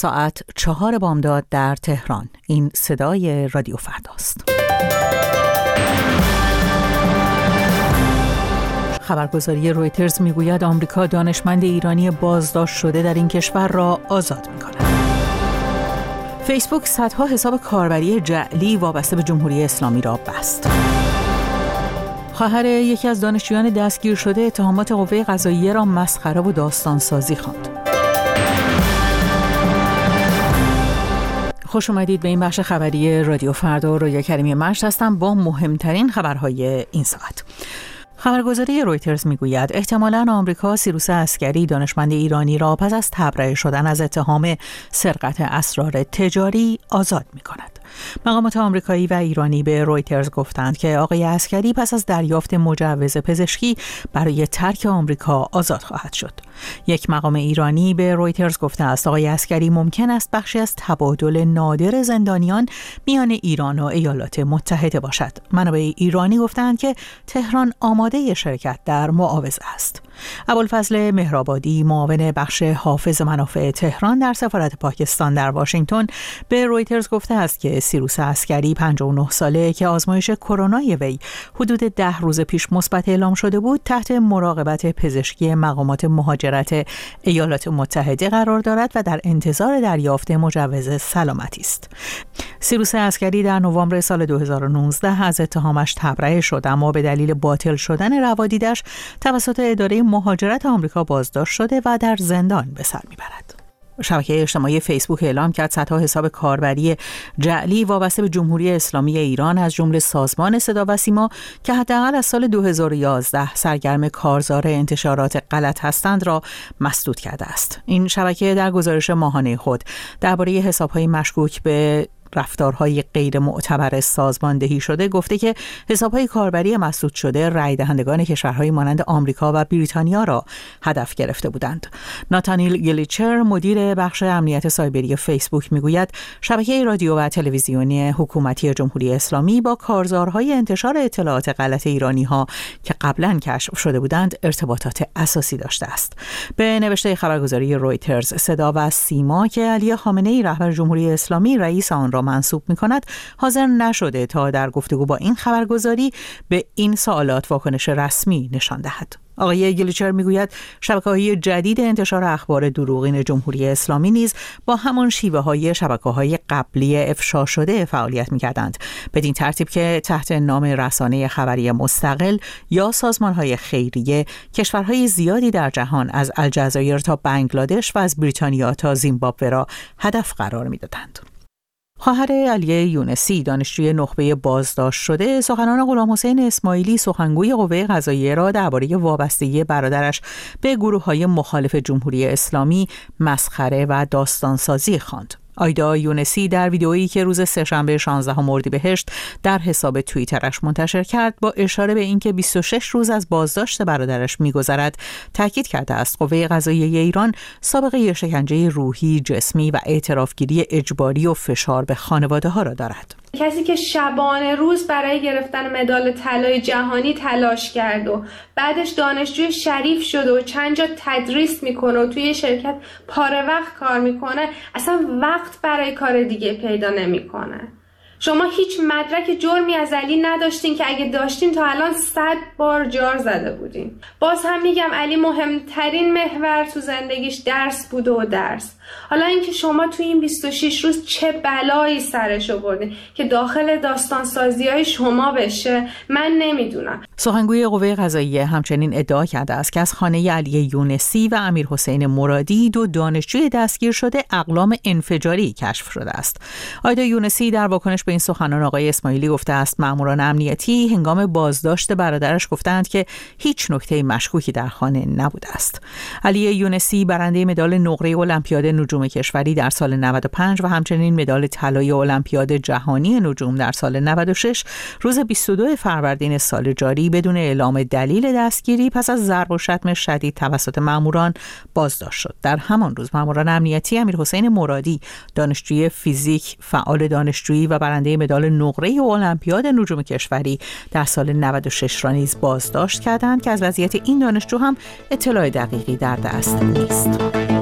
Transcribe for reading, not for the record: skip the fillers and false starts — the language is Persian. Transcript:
ساعت 4 بامداد در تهران. این صدای رادیو فرداست. خبرگزاری رویترز میگوید آمریکا دانشمند ایرانی بازداشت شده در این کشور را آزاد می‌کند. فیسبوک صدها حساب کاربری جعلی وابسته به جمهوری اسلامی را بست. خواهر یکی از دانشجویان دستگیر شده اتهامات قوه قضاییه را مسخره و داستانسازی خواند. خوش اومدید به این بخش خبری رادیو فردا. رویا کریمی مشت هستم با مهمترین خبرهای این ساعت. خبرگزاری رویترز میگوید احتمالاً آمریکا سیروس عسکری دانشمند ایرانی را پس از تبرئه شدن از اتهام سرقت اسرار تجاری آزاد می‌کند. مقامات آمریکایی و ایرانی به رویترز گفتند که آقای عسکری پس از دریافت مجوز پزشکی برای ترک آمریکا آزاد خواهد شد. یک مقام ایرانی به رویترز گفته است آقای عسکری ممکن است بخشی از تبادل نادر زندانیان میان ایران و ایالات متحده باشد. منابع ایرانی گفتند که تهران آماده شرکت در معاوضه است. ابوالفضل مهرآبادی معاون بخش حافظ منافع تهران در سفارت پاکستان در واشنگتن به رویترز گفته است که سیروس عسکری 59 ساله که آزمایش کرونای وی حدود 10 روز پیش مثبت اعلام شده بود تحت مراقبت پزشکی مقامات مهاجرت ایالات متحده قرار دارد و در انتظار دریافت مجوز سلامتی است. سیروس عسکری در نوامبر سال 2019 از اتهامش تبرئه شد، اما به دلیل باطل شدن روادیدش توسط اداره مهاجرت آمریکا بازداشت شده و در زندان به سر میبرد. شبکه اجتماعی فیسبوک اعلام کرد صدها حساب کاربری جعلی وابسته به جمهوری اسلامی ایران از جمله سازمان صدا و سیما که حداقل از سال 2011 سرگرم کارزار انتشارات غلط هستند را مسدود کرده است. این شبکه در گزارش ماهانه خود درباره حساب‌های مشکوک به رفتارهای غیر معتبر سازماندهی شده گفته که حسابهای کاربری مسدود شده رای دهندگان کشورهای مانند آمریکا و بریتانیا را هدف گرفته بودند. ناتانیل گلیچر مدیر بخش امنیت سایبری فیسبوک میگوید شبکه رادیو و تلویزیونی حکومتی جمهوری اسلامی با کارزارهای انتشار اطلاعات غلط ایرانی‌ها که قبلا کشف شده بودند ارتباطات اساسی داشته است. به نوشته خبرگزاری رویترز صدا و سیما که علی خامنه‌ای رهبر جمهوری اسلامی رئیس آن را منصوب می‌کند حاضر نشده تا در گفتگو با این خبرگزاری به این سوالات واکنش رسمی نشان دهد. آقای گلیچر میگوید شبکه‌های جدید انتشار اخبار دروغین جمهوری اسلامی نیز با همان شیوه‌های شبکه‌های قبلی افشا شده فعالیت می‌کردند، بدین ترتیب که تحت نام رسانه خبری مستقل یا سازمان‌های خیریه کشورهای زیادی در جهان از الجزایر تا بنگلادش و از بریتانیا تا زیمبابوه را هدف قرار می‌دادند. خواهر علی یونسی دانشجوی نخبه بازداشت شده سخنان غلامحسین اسماعیلی سخنگوی قوه قضاییه را درباره وابستگی برادرش به گروه‌های مخالف جمهوری اسلامی مسخره و داستانسازی خواند. آیدا یونسی در ویدئویی که روز سه‌شنبه 16 اردیبهشت در حساب توییترش منتشر کرد با اشاره به اینکه 26 روز از بازداشت برادرش می‌گذرد تاکید کرده است قوه قضاییه ایران سابقه شکنجه روحی، جسمی و اعترافگیری اجباری و فشار به خانواده‌ها را دارد. کسی که شبانه روز برای گرفتن مدال طلای جهانی تلاش کرد و بعدش دانشجوی شریف شده و چند جا تدریس میکنه و توی شرکت پاره وقت کار میکنه اصلا وقت برای کار دیگه پیدا نمیکنه. شما هیچ مدرک جرمی از علی نداشتین که اگه داشتین تا الان 100 بار جار زده بودین. باز هم میگم علی مهمترین محور تو زندگیش درس بوده و درس. حالا اینکه شما تو این 26 روز چه بلایی سرش آوردین که داخل داستانسازی‌های شما بشه من نمیدونم. سخنگوی قوه قضاییه همچنین ادعا کرده است که از خانه علی یونسی و امیرحسین مرادی دو دانشجوی دستگیر شده اقلام انفجاری کشف شده است. آیدا یونسی در واکنش به این سخنان آقای اسماعیلی گفته است مأموران امنیتی هنگام بازداشت برادرش گفتند که هیچ نکته مشکوکی در خانه نبوده است. علی یونسی برنده مدال نقره المپیاد نجوم کشوری در سال 95 و همچنین مدال طلای المپیاد جهانی نجوم در سال 96 روز 22 فروردین سال جاری بدون اعلام دلیل دستگیری پس از ضرب و شتم شدید توسط مأموران بازداشت شد. در همان روز مأموران امنیتی امیرحسین مرادی دانشجوی فیزیک، فعال دانشجویی و برنده مدال نقره المپیاد نجوم کشوری در سال 96 را نیز بازداشت کردند که از وضعیت این دانشجو هم اطلاع دقیقی در دست نیست.